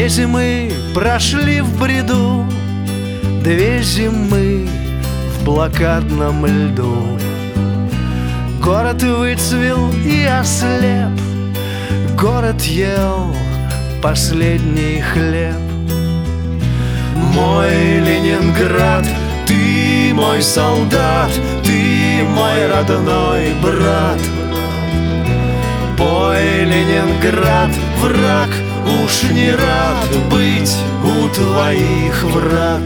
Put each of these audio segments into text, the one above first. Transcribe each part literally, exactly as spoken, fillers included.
Две зимы прошли в бреду, две зимы в блокадном льду. Город выцвел и ослеп, город ел последний хлеб. Мой Ленинград, ты мой солдат, ты мой родной брат. Пой, Ленинград, враг уж не рад быть у твоих врат.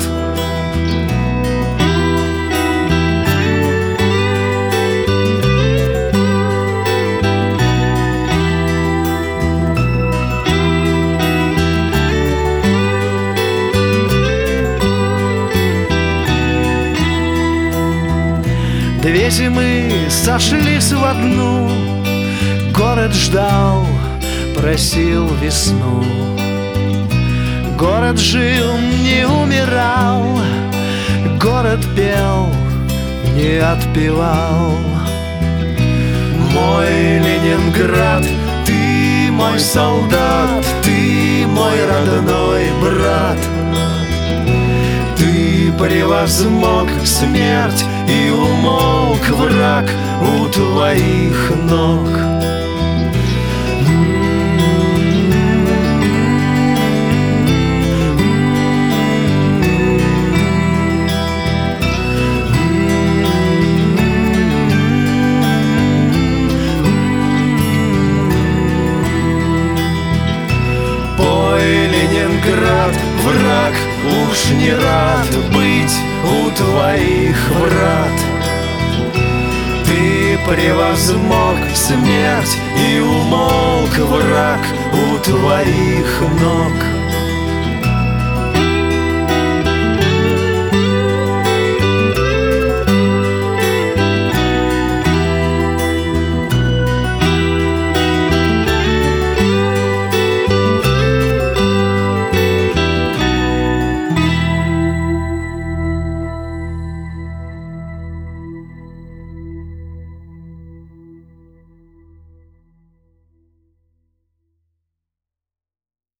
Две зимы сошлись в одну, город ждал, просил весну. Город жил, не умирал, город пел, не отпевал. Мой Ленинград, ты мой солдат, ты мой родной брат. Ты превозмог смерть и умолк враг у твоих ног. Пой, Ленинград, враг уж не рад быть у твоих врат. Ты превозмог смерть и умолк враг у твоих ног.